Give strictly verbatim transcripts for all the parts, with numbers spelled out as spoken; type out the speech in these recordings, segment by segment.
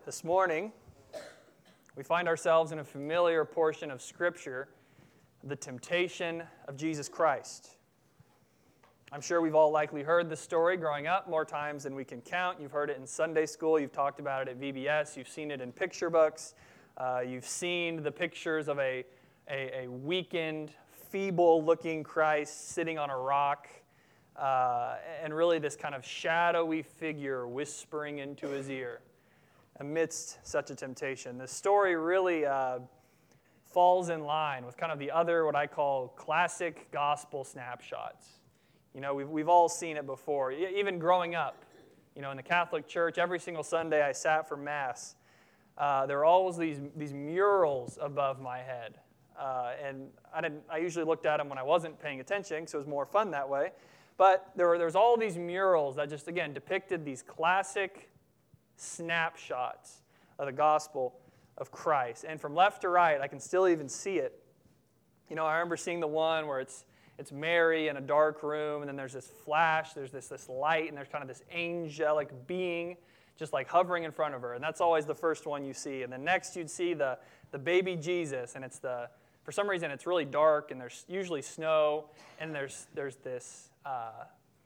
This morning, we find ourselves in a familiar portion of Scripture, the temptation of Jesus Christ. I'm sure we've all likely heard this story growing up more times than we can count. You've heard it in Sunday school. You've talked about it at V B S. You've seen it in picture books. Uh, you've seen the pictures of a, a, a weakened, feeble-looking Christ sitting on a rock, uh, and really this kind of shadowy figure whispering into his ear amidst such a temptation. The story really uh, falls in line with kind of the other, what I call, classic gospel snapshots. You know, we've, we've all seen it before. Even growing up, you know, in the Catholic Church, every single Sunday I sat for Mass, uh, there were always these, these murals above my head. Uh, and I didn't. I usually looked at them when I wasn't paying attention, so it was more fun that way. But there were, there was all these murals that just, again, depicted these classic snapshots of the gospel of Christ. And from left to right, I can still even see it. You know, I remember seeing the one where it's it's Mary in a dark room, and then there's this flash, there's this, this light, and there's kind of this angelic being just like hovering in front of her. And that's always the first one you see. And then next you'd see the, the baby Jesus, and it's the, for some reason it's really dark, and there's usually snow, and there's, there's this uh,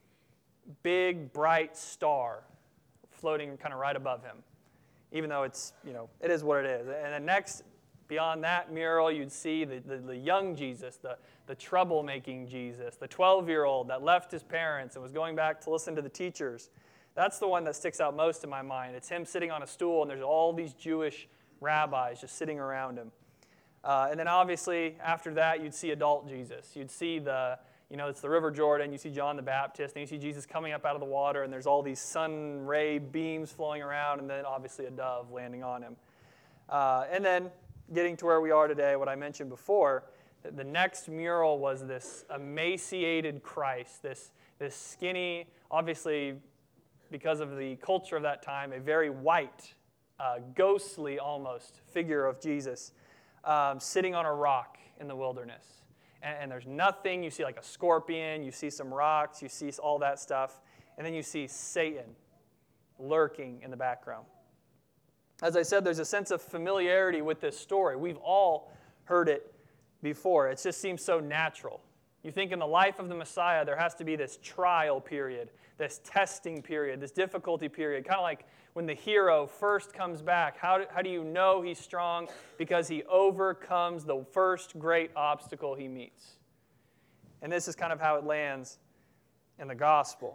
big, bright star floating kind of right above him, even though it's, you know, it is what it is. And then next, beyond that mural, you'd see the, the, the young Jesus, the, the troublemaking Jesus, the twelve-year-old that left his parents and was going back to listen to the teachers. That's the one that sticks out most in my mind. It's him sitting on a stool, and there's all these Jewish rabbis just sitting around him. Uh, and then obviously, after that, you'd see adult Jesus. You'd see the, you know, it's the River Jordan. You see John the Baptist, and you see Jesus coming up out of the water, and there's all these sun ray beams flowing around, and then obviously a dove landing on him. Uh, and then getting to where we are today, what I mentioned before, the next mural was this emaciated Christ, this, this skinny, obviously because of the culture of that time, a very white, uh, ghostly almost figure of Jesus um, sitting on a rock in the wilderness. And, and there's nothing. You see like a scorpion, you see some rocks, you see all that stuff, and then you see Satan lurking in the background. As I said, there's a sense of familiarity with this story. We've all heard it before. It just seems so natural. You think in the life of the Messiah, there has to be this trial period, this testing period, this difficulty period, kind of like when the hero first comes back. How do, how do you know he's strong? Because he overcomes the first great obstacle he meets. And this is kind of how it lands in the gospel.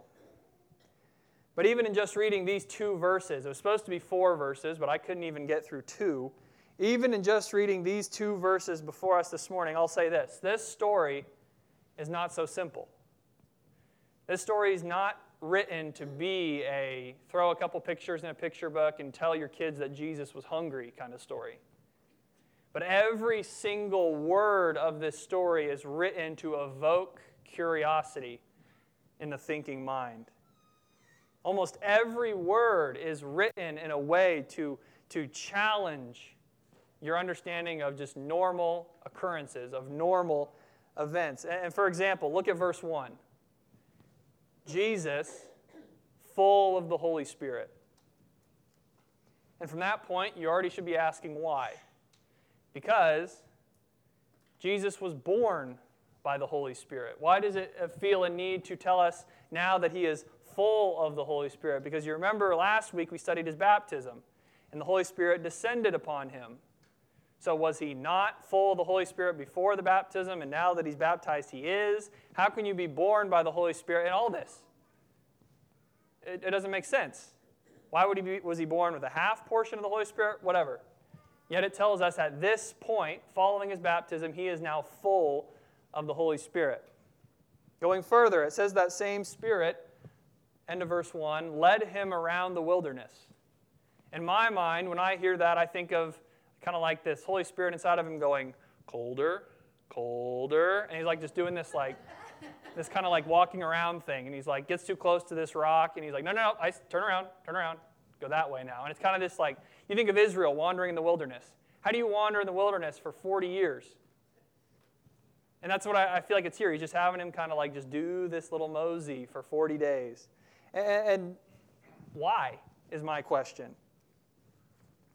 But even in just reading these two verses, it was supposed to be four verses, but I couldn't even get through two. Even in just reading these two verses before us this morning, I'll say this. This story is not so simple. This story is not written to be a throw a couple pictures in a picture book and tell your kids that Jesus was hungry kind of story. But every single word of this story is written to evoke curiosity in the thinking mind. Almost every word is written in a way to, to challenge your understanding of just normal occurrences, of normal events. And for example, look at verse one. Jesus, full of the Holy Spirit. And from that point, you already should be asking why. Because Jesus was born by the Holy Spirit. Why does it feel a need to tell us now that he is full of the Holy Spirit? Because you remember last week we studied his baptism, and the Holy Spirit descended upon him. So was he not full of the Holy Spirit before the baptism, and now that he's baptized, he is? How can you be born by the Holy Spirit? And all this, it, it doesn't make sense. Why would he be, was he born with a half portion of the Holy Spirit? Whatever. Yet it tells us at this point, following his baptism, he is now full of the Holy Spirit. Going further, it says that same Spirit, end of verse one, led him around the wilderness. In my mind, when I hear that, I think of kind of like this Holy Spirit inside of him going, colder, colder. And he's like just doing this like, this kind of like walking around thing. And he's like, gets too close to this rock. And he's like, no, no, no, I, turn around, turn around. Go that way now. And it's kind of this like, you think of Israel wandering in the wilderness. How do you wander in the wilderness for forty years? And that's what I, I feel like it's here. He's just having him kind of like just do this little mosey for forty days. And, and why is my question.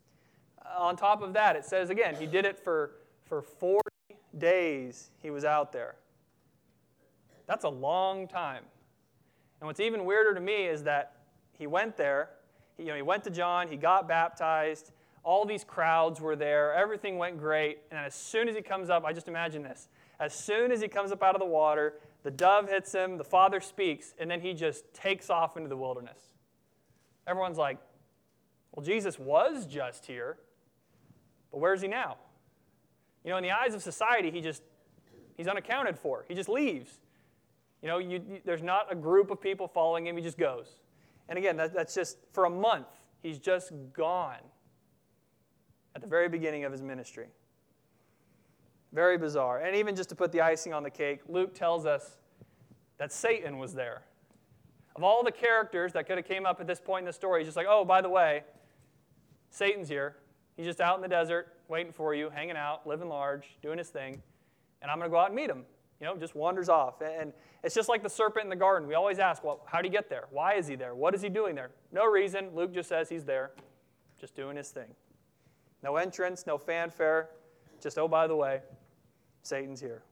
on top of that, it says again, he did it for, for forty days he was out there. That's a long time. And what's even weirder to me is that he went there, he, you know, he went to John, he got baptized, all these crowds were there, everything went great, and as soon as he comes up, I just imagine this, as soon as he comes up out of the water, the dove hits him, the Father speaks, and then he just takes off into the wilderness. Everyone's like, well, Jesus was just here, but where's he now? You know, in the eyes of society, he just, he's unaccounted for. He just leaves. You know, you, you, there's not a group of people following him. He just goes. And again, that, that's just, for a month, he's just gone at the very beginning of his ministry. Very bizarre. And even just to put the icing on the cake, Luke tells us that Satan was there. Of all the characters that could have came up at this point in the story, he's just like, oh, by the way, Satan's here. He's just out in the desert, waiting for you, hanging out, living large, doing his thing, and I'm going to go out and meet him. You know, just wanders off. And it's just like the serpent in the garden. We always ask, well, how did he get there? Why is he there? What is he doing there? No reason. Luke just says he's there, just doing his thing. No entrance, no fanfare, just, oh, by the way, Satan's here.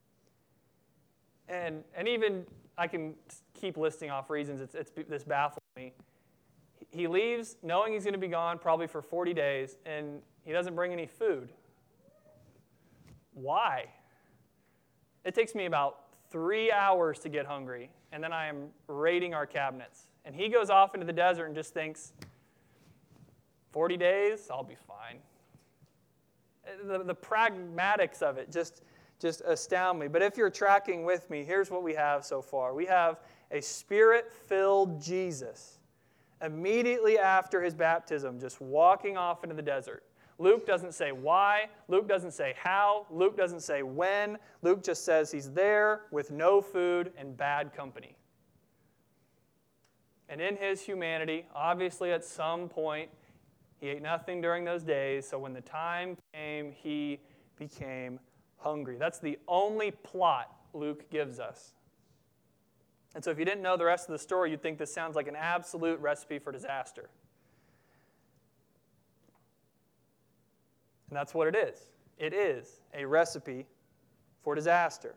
And and even, I can keep listing off reasons it's, it's this baffles me. He leaves knowing he's going to be gone probably for forty days, and he doesn't bring any food. Why? It takes me about three hours to get hungry, and then I am raiding our cabinets. And he goes off into the desert and just thinks, forty days, I'll be fine. The, the pragmatics of it just, just astound me. But if you're tracking with me, here's what we have so far. We have a Spirit-filled Jesus immediately after his baptism, just walking off into the desert. Luke doesn't say why. Luke doesn't say how. Luke doesn't say when. Luke just says he's there with no food and bad company. And in his humanity, obviously at some point, he ate nothing during those days, so when the time came, he became hungry. That's the only plot Luke gives us. And so if you didn't know the rest of the story, you'd think this sounds like an absolute recipe for disaster. And that's what it is. It is a recipe for disaster.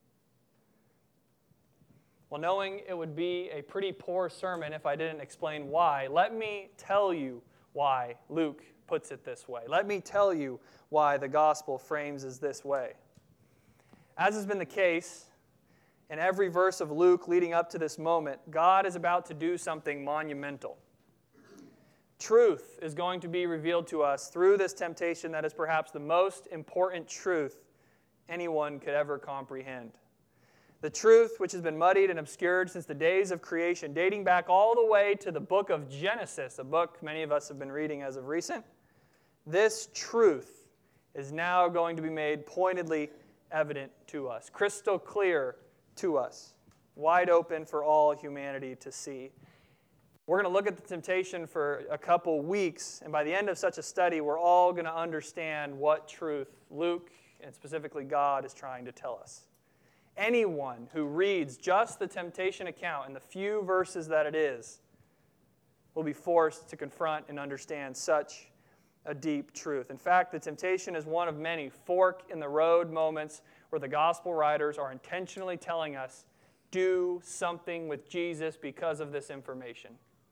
Well, knowing it would be a pretty poor sermon if I didn't explain why, let me tell you why Luke puts it this way. Let me tell you why the gospel frames it this way. As has been the case in every verse of Luke leading up to this moment, God is about to do something monumental. Truth is going to be revealed to us through this temptation that is perhaps the most important truth anyone could ever comprehend. The truth, which has been muddied and obscured since the days of creation, dating back all the way to the book of Genesis, a book many of us have been reading as of recent, this truth is now going to be made pointedly evident to us, crystal clear to us, wide open for all humanity to see. We're going to look at the temptation for a couple weeks, and by the end of such a study, we're all going to understand what truth Luke, and specifically God, is trying to tell us. Anyone who reads just the temptation account in the few verses that it is will be forced to confront and understand such a deep truth. In fact, the temptation is one of many fork-in-the-road moments where the gospel writers are intentionally telling us, do something with Jesus because of this information.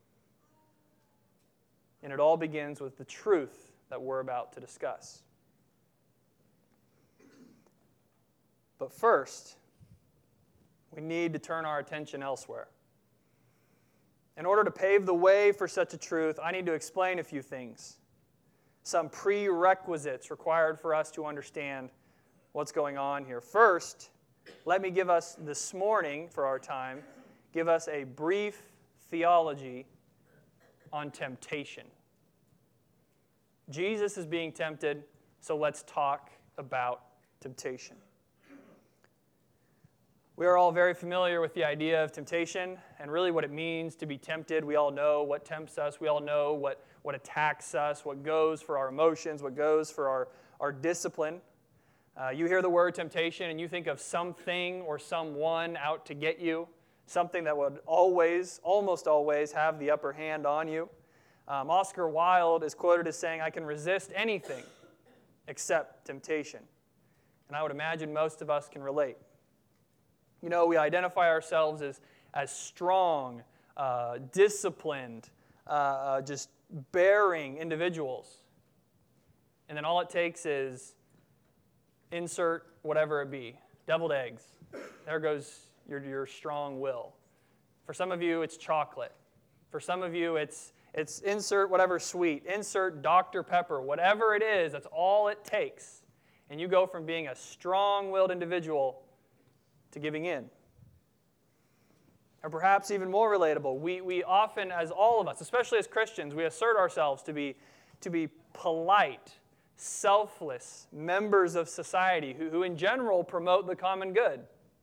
And it all begins with the truth that we're about to discuss. But first, we need to turn our attention elsewhere. In order to pave the way for such a truth, I need to explain a few things. Some prerequisites required for us to understand what's going on here. First, let me give us this morning, for our time, give us a brief theology on temptation. Jesus is being tempted, so let's talk about temptation. We are all very familiar with the idea of temptation and really what it means to be tempted. We all know what tempts us. We all know what, what attacks us, what goes for our emotions, what goes for our, our discipline. Uh, you hear the word temptation and you think of something or someone out to get you, something that would always, almost always, have the upper hand on you. Um, Oscar Wilde is quoted as saying, "I can resist anything except temptation." And I would imagine most of us can relate. You know, we identify ourselves as, as strong, uh, disciplined, uh, uh, just bearing individuals. And then all it takes is insert whatever it be, deviled eggs. There goes your, your strong will. For some of you, it's chocolate. For some of you, it's, it's insert whatever sweet, insert Doctor Pepper, whatever it is, that's all it takes. And you go from being a strong-willed individual to giving in. Or perhaps even more relatable, we, we often, as all of us, especially as Christians, we assert ourselves to be, to be polite, selfless members of society who, who in general promote the common good,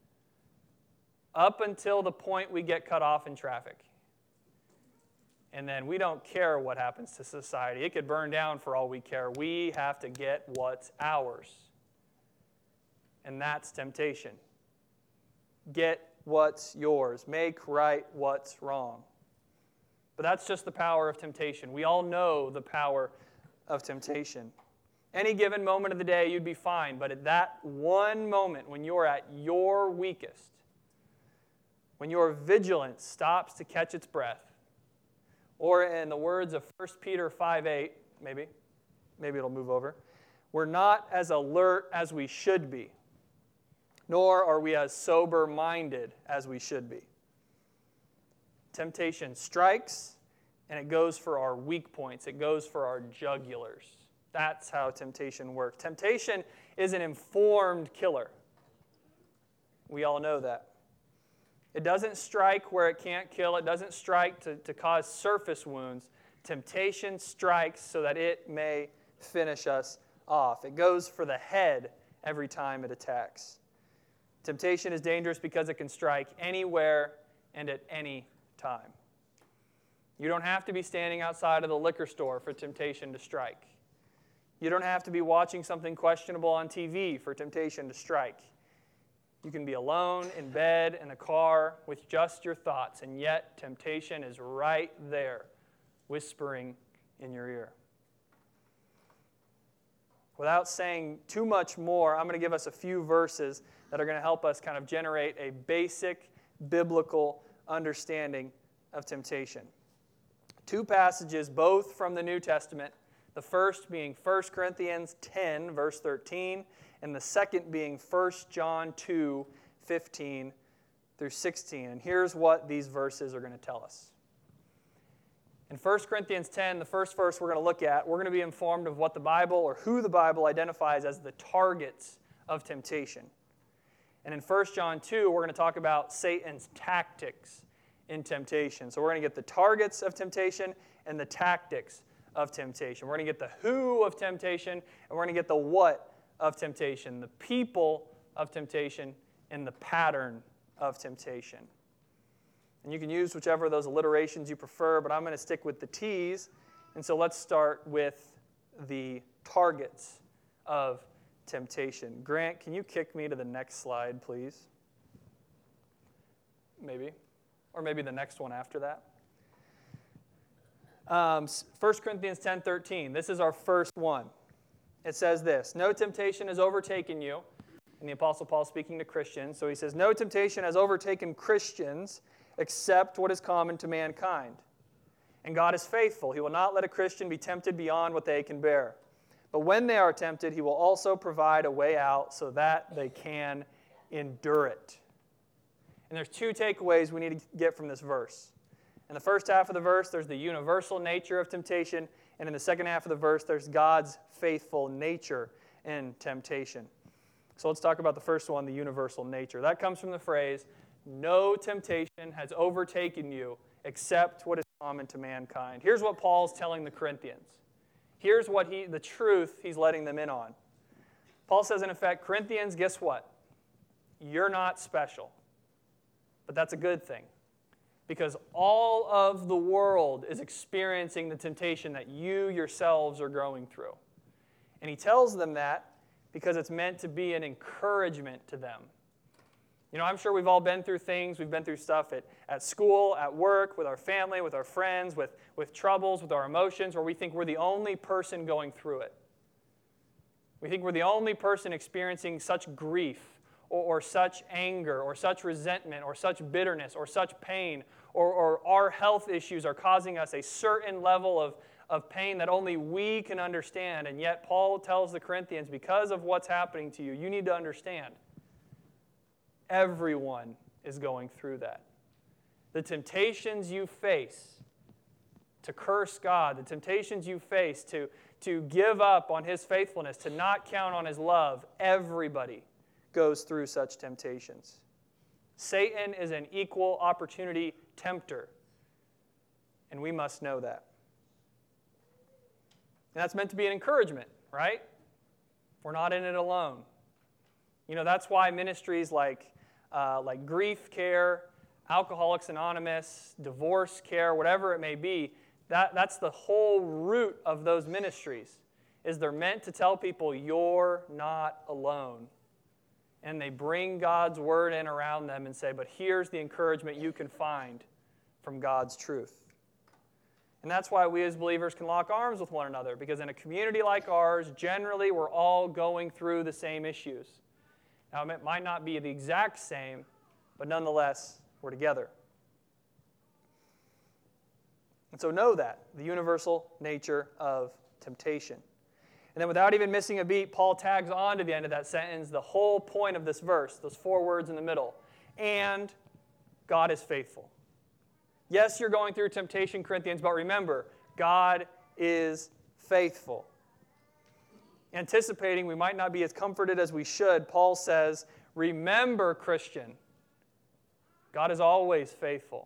up until the point we get cut off in traffic. And then we don't care what happens to society. It could burn down for all we care. We have to get what's ours. And that's temptation. Get what's yours. Make right what's wrong. But that's just the power of temptation. We all know the power of temptation. Any given moment of the day, you'd be fine. But at that one moment when you're at your weakest, when your vigilance stops to catch its breath, or in the words of First Peter five eight, maybe, maybe it'll move over, we're not as alert as we should be, nor are we as sober-minded as we should be. Temptation strikes, and it goes for our weak points. It goes for our jugulars. That's how temptation works. Temptation is an informed killer. We all know that. It doesn't strike where it can't kill. It doesn't strike to, to cause surface wounds. Temptation strikes so that it may finish us off. It goes for the head every time it attacks. Temptation is dangerous because it can strike anywhere and at any time. You don't have to be standing outside of the liquor store for temptation to strike. You don't have to be watching something questionable on T V for temptation to strike. You can be alone, in bed, in a car, with just your thoughts, and yet temptation is right there, whispering in your ear. Without saying too much more, I'm going to give us a few verses that are going to help us kind of generate a basic biblical understanding of temptation. Two passages, both from the New Testament, the first being First Corinthians ten, verse thirteen, and the second being First John two, fifteen through sixteen. And here's what these verses are going to tell us. In First Corinthians ten, the first verse we're going to look at, we're going to be informed of what the Bible, or who the Bible identifies as the targets of temptation. And in First John two, we're going to talk about Satan's tactics in temptation. So we're going to get the targets of temptation and the tactics of temptation. We're going to get the who of temptation, and we're going to get the what of temptation, the people of temptation, and the pattern of temptation. And you can use whichever of those alliterations you prefer, but I'm going to stick with the T's. And so let's start with the targets of temptation. Grant, can you kick me to the next slide, please? Maybe. Or maybe the next one after that. Um, First Corinthians ten thirteen. This is our first one. It says this: no temptation has overtaken you. And the Apostle Paul speaking to Christians. So he says, no temptation has overtaken Christians except what is common to mankind. And God is faithful. He will not let a Christian be tempted beyond what they can bear. But when they are tempted, he will also provide a way out so that they can endure it. And there's two takeaways we need to get from this verse. In the first half of the verse, there's the universal nature of temptation. And in the second half of the verse, there's God's faithful nature in temptation. So let's talk about the first one, the universal nature. That comes from the phrase, no temptation has overtaken you except what is common to mankind. Here's what Paul's telling the Corinthians. Here's what he, the truth he's letting them in on. Paul says, in effect, Corinthians, guess what? You're not special. But that's a good thing. Because all of the world is experiencing the temptation that you yourselves are going through. And he tells them that because it's meant to be an encouragement to them. You know, I'm sure we've all been through things. We've been through stuff at, at school, at work, with our family, with our friends, with, with troubles, with our emotions, where we think we're the only person going through it. We think we're the only person experiencing such grief or, or such anger or such resentment or such bitterness or such pain, or, or our health issues are causing us a certain level of, of pain that only we can understand. And yet Paul tells the Corinthians, because of what's happening to you, you need to understand. Everyone is going through that. The temptations you face to curse God, the temptations you face to, to give up on His faithfulness, to not count on His love, everybody goes through such temptations. Satan is an equal opportunity tempter, and we must know that. And that's meant to be an encouragement, right? We're not in it alone. You know, that's why ministries like Uh, like grief care, Alcoholics Anonymous, divorce care, whatever it may be, that, that's the whole root of those ministries, is they're meant to tell people you're not alone. And they bring God's word in around them and say, but here's the encouragement you can find from God's truth. And that's why we as believers can lock arms with one another, because in a community like ours, generally we're all going through the same issues. Now, it might not be the exact same, but nonetheless, we're together. And so know that, the universal nature of temptation. And then without even missing a beat, Paul tags on to the end of that sentence the whole point of this verse, those four words in the middle. And God is faithful. Yes, you're going through temptation, Corinthians, but remember, God is faithful. Anticipating we might not be as comforted as we should, Paul says, remember, Christian, God is always faithful.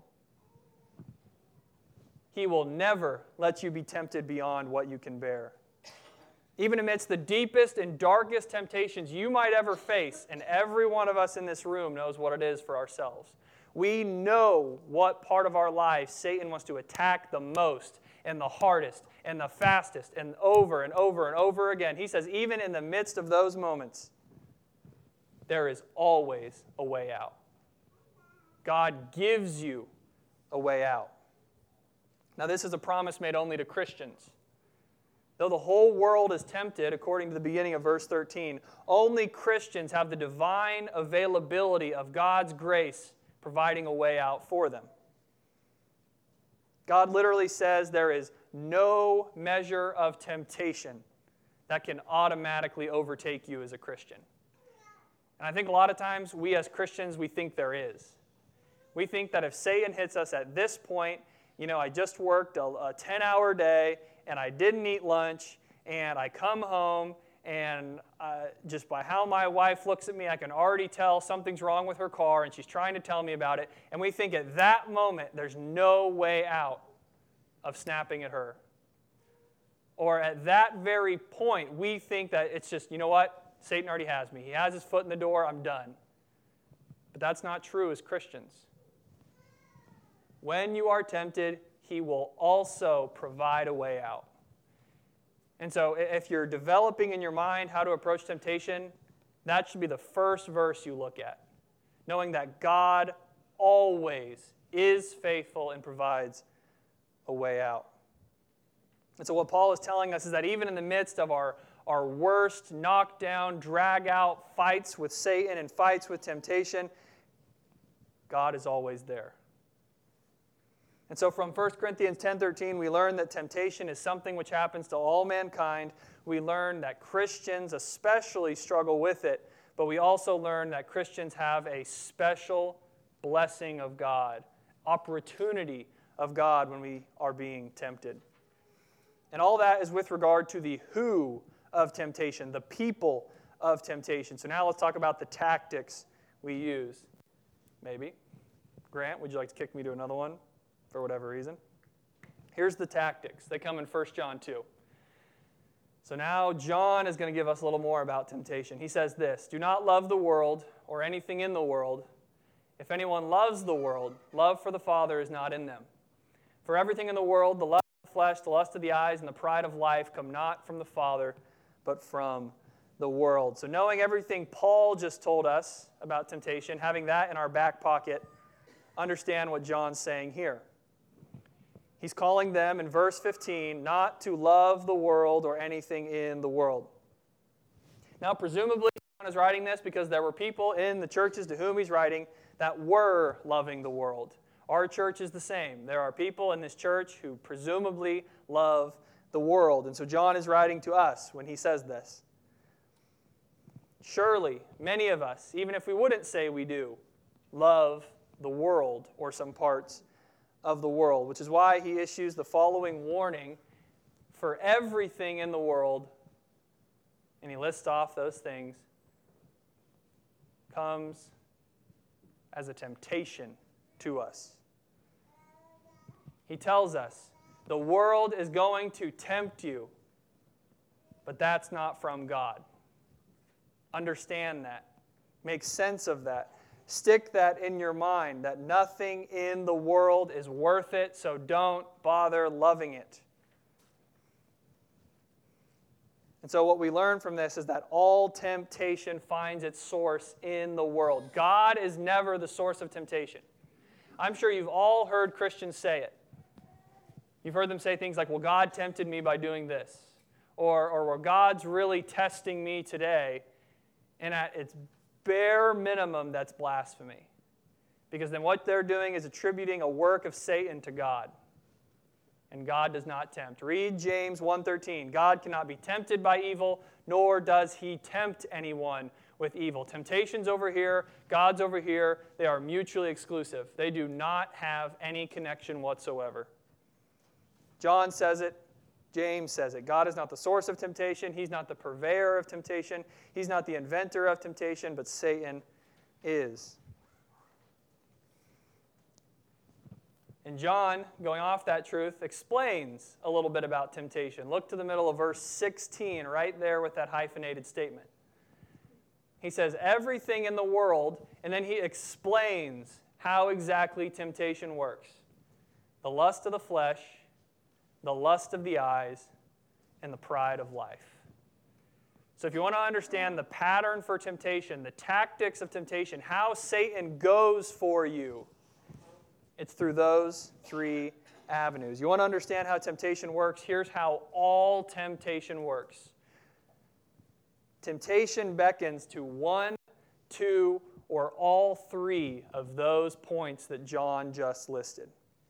He will never let you be tempted beyond what you can bear. Even amidst the deepest and darkest temptations you might ever face, and every one of us in this room knows what it is for ourselves. We know what part of our life Satan wants to attack the most and the hardest and the fastest and over and over and over again. He says, even in the midst of those moments, there is always a way out. God gives you a way out. Now, this is a promise made only to Christians. Though the whole world is tempted, according to the beginning of verse thirteen, only Christians have the divine availability of God's grace providing a way out for them. God literally says there is no measure of temptation that can automatically overtake you as a Christian. And I think a lot of times we as Christians, we think there is. We think that if Satan hits us at this point, you know, I just worked a ten-hour day and I didn't eat lunch and I come home and uh, just by how my wife looks at me, I can already tell something's wrong with her car and she's trying to tell me about it. And we think at that moment there's no way out of snapping at her. Or at that very point, we think that it's just, you know what? Satan already has me. He has his foot in the door. I'm done. But that's not true as Christians. When you are tempted, He will also provide a way out. And so if you're developing in your mind how to approach temptation, that should be the first verse you look at, knowing that God always is faithful and provides a way out. And so what Paul is telling us is that even in the midst of our, our worst knockdown, drag-out fights with Satan and fights with temptation, God is always there. And so from First Corinthians ten thirteen, we learn that temptation is something which happens to all mankind. We learn that Christians especially struggle with it, but we also learn that Christians have a special blessing of God, opportunity of God when we are being tempted. And all that is with regard to the who of temptation, the people of temptation. So now let's talk about the tactics we use. Maybe. Grant, would you like to kick me to another one? For whatever reason. Here's the tactics. They come in First John two. So now John is going to give us a little more about temptation. He says this, "Do not love the world or anything in the world. If anyone loves the world, love for the Father is not in them. For everything in the world, the lust of the flesh, the lust of the eyes, and the pride of life come not from the Father, but from the world. So knowing everything Paul just told us about temptation, having that in our back pocket, understand what John's saying here. He's calling them in verse fifteen not to love the world or anything in the world. Now, presumably, John is writing this because there were people in the churches to whom he's writing that were loving the world. Our church is the same. There are people in this church who presumably love the world. And so John is writing to us when he says this. Surely, many of us, even if we wouldn't say we do, love the world or some parts of the world, which is why he issues the following warning for everything in the world, and he lists off those things, comes as a temptation to us. He tells us the world is going to tempt you, but that's not from God. Understand that. Make sense of that. Stick that in your mind, that nothing in the world is worth it, so don't bother loving it. And so what we learn from this is that all temptation finds its source in the world. God is never the source of temptation. I'm sure you've all heard Christians say it. You've heard them say things like, well, God tempted me by doing this. Or, or well, God's really testing me today. And at its bare minimum, that's blasphemy. Because then what they're doing is attributing a work of Satan to God. And God does not tempt. Read James one thirteen. God cannot be tempted by evil, nor does he tempt anyone with evil. Temptation's over here, God's over here. They are mutually exclusive. They do not have any connection whatsoever. John says it. James says it. God is not the source of temptation. He's not the purveyor of temptation. He's not the inventor of temptation, but Satan is. And John, going off that truth, explains a little bit about temptation. Look to the middle of verse sixteen, right there with that hyphenated statement. He says, everything in the world, and then he explains how exactly temptation works. The lust of the flesh, the lust of the eyes, and the pride of life. So if you want to understand the pattern for temptation, the tactics of temptation, how Satan goes for you, it's through those three avenues. You want to understand how temptation works? Here's how all temptation works. Temptation beckons to one, two, or all three of those points that John just listed.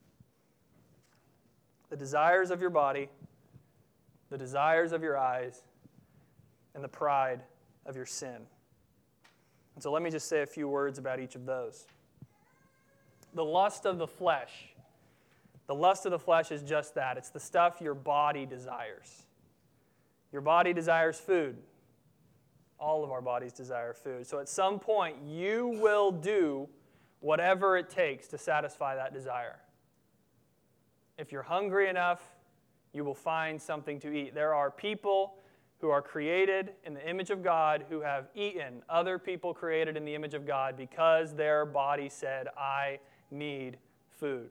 The desires of your body, the desires of your eyes, and the pride of your sin. And so let me just say a few words about each of those. The lust of the flesh. The lust of the flesh is just that. It's the stuff your body desires. Your body desires food. All of our bodies desire food. So at some point, you will do whatever it takes to satisfy that desire. If you're hungry enough, you will find something to eat. There are people who are created in the image of God who have eaten other people created in the image of God because their body said, I need food.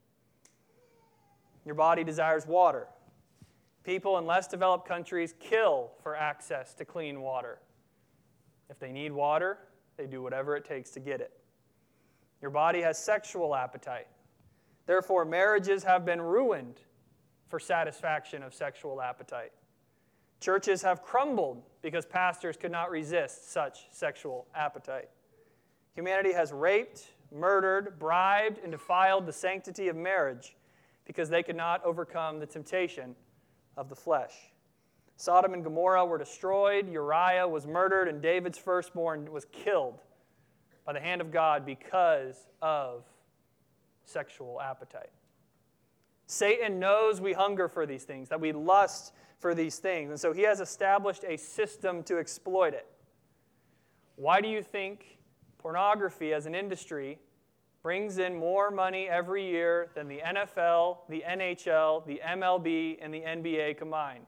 Your body desires water. People in less developed countries kill for access to clean water. If they need water, they do whatever it takes to get it. Your body has sexual appetite. Therefore, marriages have been ruined for satisfaction of sexual appetite. Churches have crumbled because pastors could not resist such sexual appetite. Humanity has raped, murdered, bribed, and defiled the sanctity of marriage because they could not overcome the temptation of the flesh. Sodom and Gomorrah were destroyed, Uriah was murdered, and David's firstborn was killed by the hand of God because of sexual appetite. Satan knows we hunger for these things, that we lust for these things, and so he has established a system to exploit it. Why do you think pornography as an industry brings in more money every year than the N F L, the N H L, the M L B, and the N B A combined?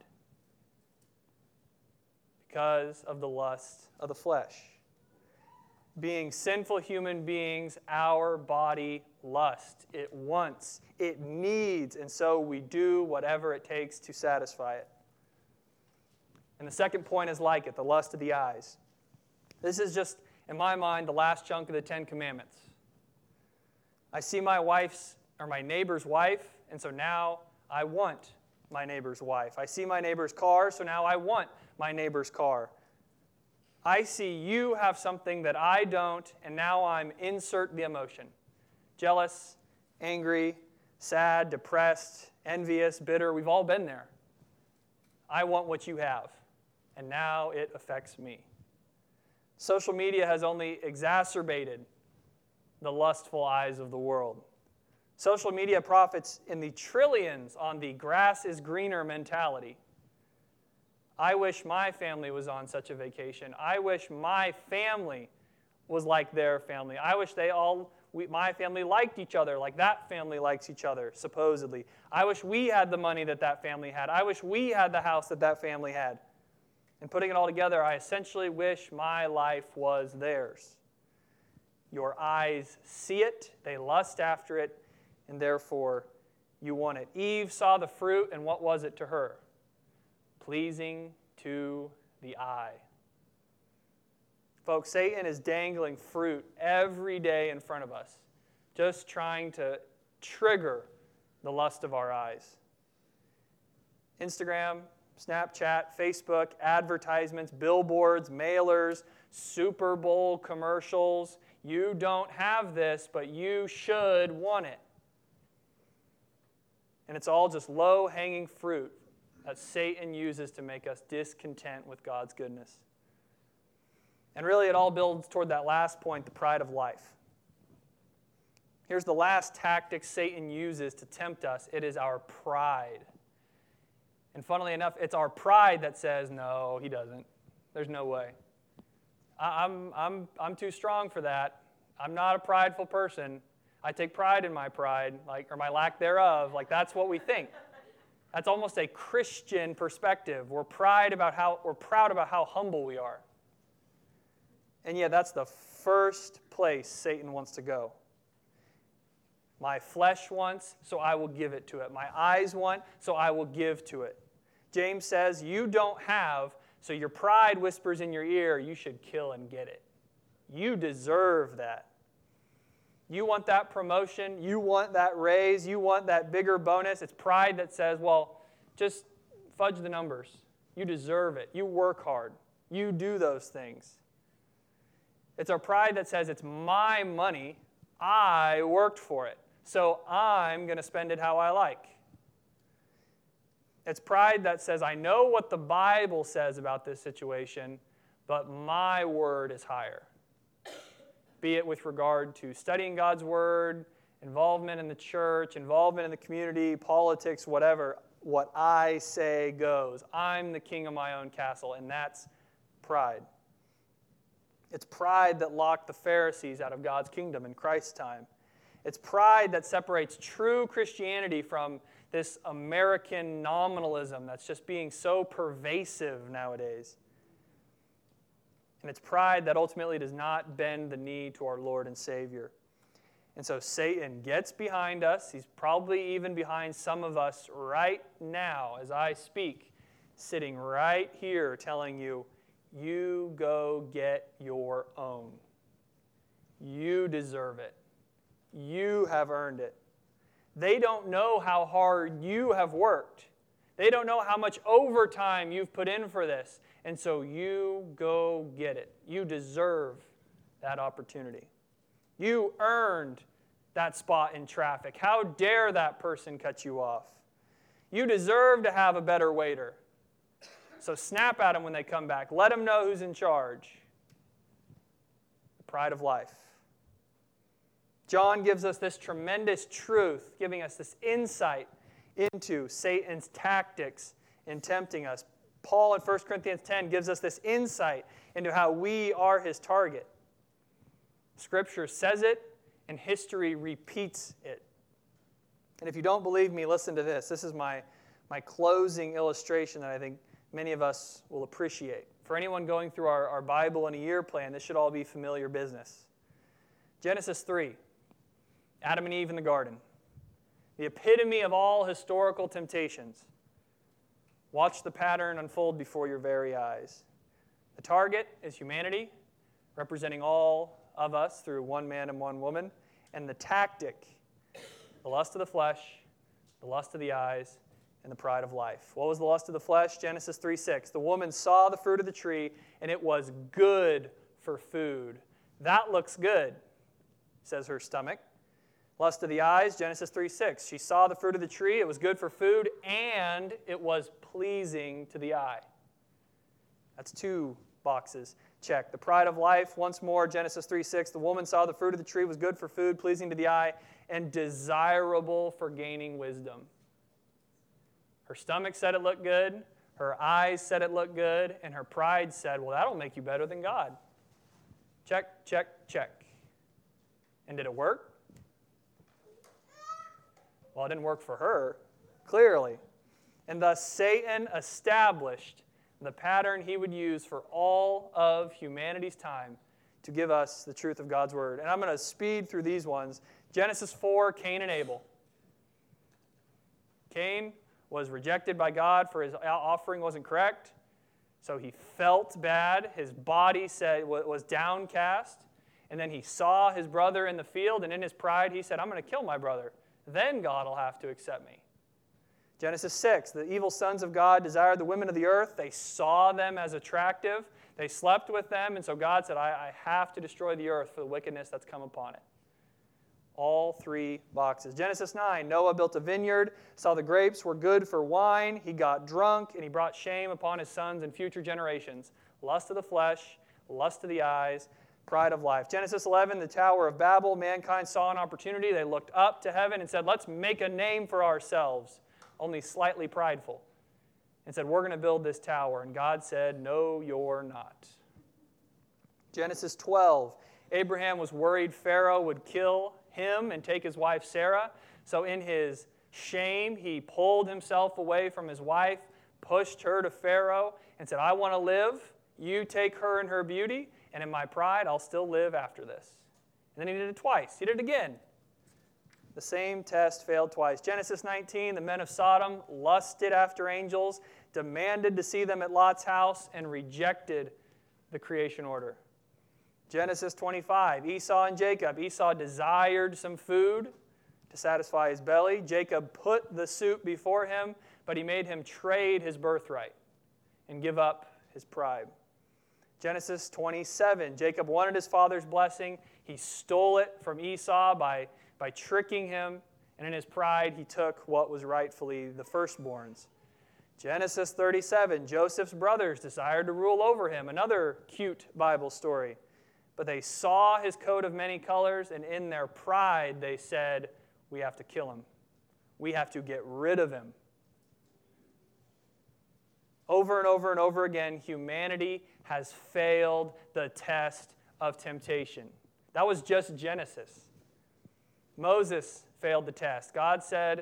Because of the lust of the flesh. Being sinful human beings, our body lusts. It wants, it needs, and so we do whatever it takes to satisfy it. And the second point is like it, the lust of the eyes. This is just, in my mind, the last chunk of the Ten Commandments. I see my wife's or my neighbor's wife, and so now I want my neighbor's wife. I see my neighbor's car, so now I want my neighbor's car. I see you have something that I don't, and now I'm insert the emotion. Jealous, angry, sad, depressed, envious, bitter. We've all been there. I want what you have, and now it affects me. Social media has only exacerbated the lustful eyes of the world. Social media profits in the trillions on the grass is greener mentality. I wish my family was on such a vacation. I wish my family was like their family. I wish they all, we, my family liked each other like that family likes each other, supposedly. I wish we had the money that that family had. I wish we had the house that that family had. And putting it all together, I essentially wish my life was theirs. Your eyes see it, they lust after it, and therefore you want it. Eve saw the fruit, and what was it to her? Pleasing to the eye. Folks, Satan is dangling fruit every day in front of us, just trying to trigger the lust of our eyes. Instagram, Snapchat, Facebook, advertisements, billboards, mailers, Super Bowl commercials. You don't have this, but you should want it. And it's all just low-hanging fruit that Satan uses to make us discontent with God's goodness. And really, it all builds toward that last point, the pride of life. Here's the last tactic Satan uses to tempt us. It is our pride. And funnily enough, it's our pride that says, no, he doesn't. There's no way. I'm, I'm, I'm too strong for that. I'm not a prideful person. I take pride in my pride, like, or my lack thereof. Like, that's what we think. That's almost a Christian perspective. We're pride about how we're proud about how humble we are. And yet, that's the first place Satan wants to go. My flesh wants, so I will give it to it. My eyes want, so I will give to it. James says, you don't have, so your pride whispers in your ear, you should kill and get it. You deserve that. You want that promotion, you want that raise, you want that bigger bonus. It's pride that says, well, just fudge the numbers. You deserve it. You work hard. You do those things. It's our pride that says, it's my money. I worked for it. So I'm going to spend it how I like. It's pride that says, I know what the Bible says about this situation, but my word is higher. Be it with regard to studying God's word, involvement in the church, involvement in the community, politics, whatever. What I say goes. I'm the king of my own castle, and that's pride. It's pride that locked the Pharisees out of God's kingdom in Christ's time. It's pride that separates true Christianity from this American nominalism that's just being so pervasive nowadays. And it's pride that ultimately does not bend the knee to our Lord and Savior. And so Satan gets behind us. He's probably even behind some of us right now as I speak, sitting right here telling you, you go get your own. You deserve it. You have earned it. They don't know how hard you have worked. They don't know how much overtime you've put in for this. And so you go get it. You deserve that opportunity. You earned that spot in traffic. How dare that person cut you off? You deserve to have a better waiter. So snap at them when they come back. Let them know who's in charge. The pride of life. John gives us this tremendous truth, giving us this insight into Satan's tactics in tempting us. Paul in First Corinthians ten gives us this insight into how we are his target. Scripture says it, and history repeats it. And if you don't believe me, listen to this. This is my, my closing illustration that I think many of us will appreciate. For anyone going through our, our Bible in a year plan, this should all be familiar business. Genesis three, Adam and Eve in the garden. The epitome of all historical temptations. Watch the pattern unfold before your very eyes. The target is humanity, representing all of us through one man and one woman. And the tactic, the lust of the flesh, the lust of the eyes, and the pride of life. What was the lust of the flesh? Genesis three six. The woman saw the fruit of the tree, and it was good for food. That looks good, says her stomach. Lust of the eyes, Genesis three six. She saw the fruit of the tree, it was good for food, and it was pleasing to the eye. That's two boxes. Check. The pride of life, once more, Genesis three six. The woman saw the fruit of the tree was good for food, pleasing to the eye, and desirable for gaining wisdom. Her stomach said it looked good, her eyes said it looked good, and her pride said, well, that'll make you better than God. Check, check, check. And did it work? Well, it didn't work for her, clearly. And thus Satan established the pattern he would use for all of humanity's time to give us the truth of God's word. And I'm going to speed through these ones. Genesis four, Cain and Abel. Cain was rejected by God for his offering wasn't correct. So he felt bad. His body said was downcast. And then he saw his brother in the field, and in his pride he said, I'm going to kill my brother. Then God will have to accept me. Genesis six, the evil sons of God desired the women of the earth. They saw them as attractive. They slept with them, and so God said, I, I have to destroy the earth for the wickedness that's come upon it. All three boxes. Genesis nine, Noah built a vineyard, saw the grapes were good for wine. He got drunk, and he brought shame upon his sons and future generations. Lust of the flesh, lust of the eyes, pride of life. Genesis eleven, the Tower of Babel. Mankind saw an opportunity. They looked up to heaven and said, let's make a name for ourselves, only slightly prideful, and said, we're going to build this tower. And God said, no, you're not. Genesis twelve, Abraham was worried Pharaoh would kill him and take his wife Sarah. So in his shame, he pulled himself away from his wife, pushed her to Pharaoh, and said, I want to live. You take her and her beauty, and in my pride, I'll still live after this. And then he did it twice. He did it again. The same test failed twice. Genesis nineteen, the men of Sodom lusted after angels, demanded to see them at Lot's house, and rejected the creation order. Genesis twenty-five, Esau and Jacob. Esau desired some food to satisfy his belly. Jacob put the soup before him, but he made him trade his birthright and give up his pride. Genesis twenty-seven, Jacob wanted his father's blessing. He stole it from Esau by, by tricking him, and in his pride he took what was rightfully the firstborn's. Genesis thirty-seven, Joseph's brothers desired to rule over him. Another cute Bible story. But they saw his coat of many colors, and in their pride they said, we have to kill him. We have to get rid of him. Over and over and over again, humanity has failed the test of temptation. That was just Genesis. Moses failed the test. God said,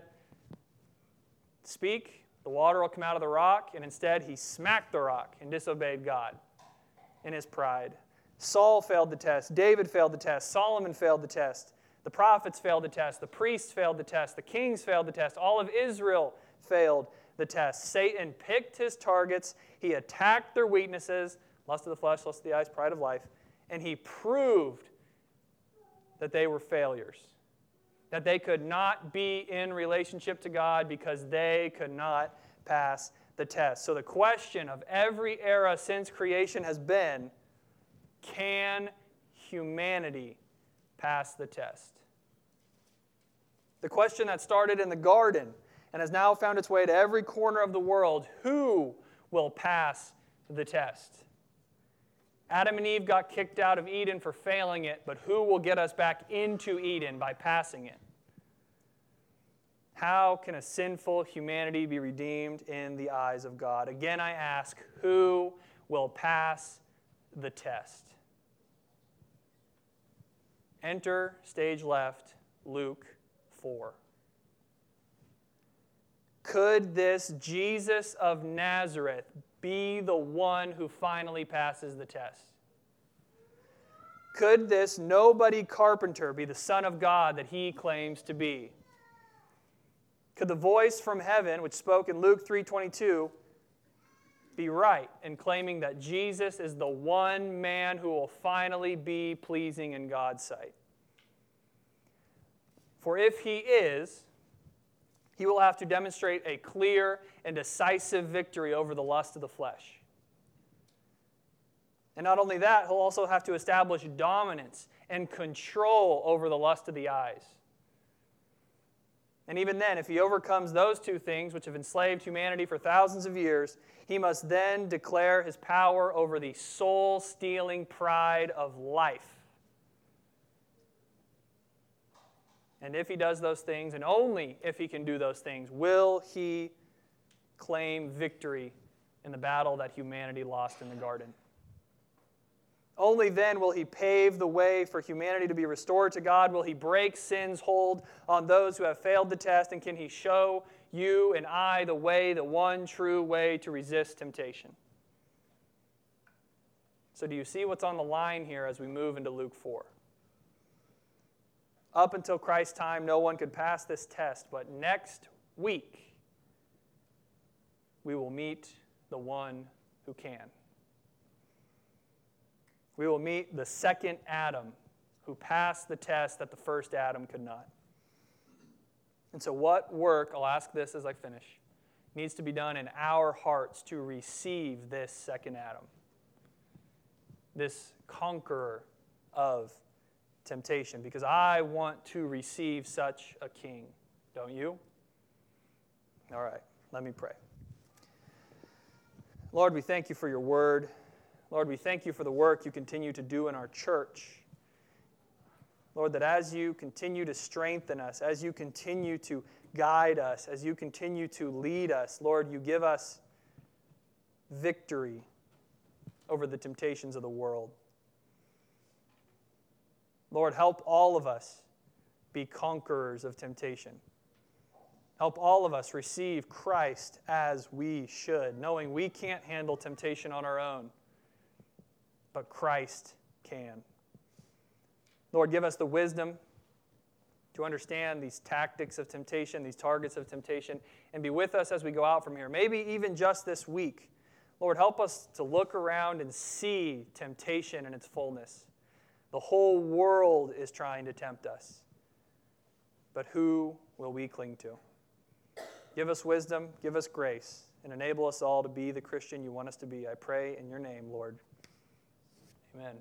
speak, the water will come out of the rock, and instead he smacked the rock and disobeyed God in his pride. Saul failed the test. David failed the test. Solomon failed the test. The prophets failed the test. The priests failed the test. The kings failed the test. All of Israel failed the test. Satan picked his targets. He attacked their weaknesses, lust of the flesh, lust of the eyes, pride of life, and he proved that they were failures, that they could not be in relationship to God because they could not pass the test. So the question of every era since creation has been, can humanity pass the test? The question that started in the garden and has now found its way to every corner of the world, who will pass the test? Adam and Eve got kicked out of Eden for failing it, but who will get us back into Eden by passing it? How can a sinful humanity be redeemed in the eyes of God? Again, I ask, who will pass the test? Enter, stage left, Luke four. Could this Jesus of Nazareth be the one who finally passes the test? Could this nobody carpenter be the Son of God that he claims to be? Could the voice from heaven, which spoke in Luke three twenty-two, be right in claiming that Jesus is the one man who will finally be pleasing in God's sight. For if he is, he will have to demonstrate a clear and decisive victory over the lust of the flesh. And not only that, he'll also have to establish dominance and control over the lust of the eyes. And even then, if he overcomes those two things, which have enslaved humanity for thousands of years, he must then declare his power over the soul-stealing pride of life. And if he does those things, and only if he can do those things, will he claim victory in the battle that humanity lost in the garden. Only then will he pave the way for humanity to be restored to God. Will he break sin's hold on those who have failed the test? And can he show you and I the way, the one true way to resist temptation? So do you see what's on the line here as we move into Luke four? Up until Christ's time, no one could pass this test, but next week, we will meet the one who can. We will meet the second Adam who passed the test that the first Adam could not. And so what work, I'll ask this as I finish, needs to be done in our hearts to receive this second Adam, this conqueror of temptation? Because I want to receive such a king. Don't you? All right, let me pray. Lord, we thank you for your word. Lord, we thank you for the work you continue to do in our church. Lord, that as you continue to strengthen us, as you continue to guide us, as you continue to lead us, Lord, you give us victory over the temptations of the world. Lord, help all of us be conquerors of temptation. Help all of us receive Christ as we should, knowing we can't handle temptation on our own, but Christ can. Lord, give us the wisdom to understand these tactics of temptation, these targets of temptation, and be with us as we go out from here. Maybe even just this week. Lord, help us to look around and see temptation in its fullness. The whole world is trying to tempt us. But who will we cling to? Give us wisdom, give us grace, and enable us all to be the Christian you want us to be. I pray in your name, Lord. Amen.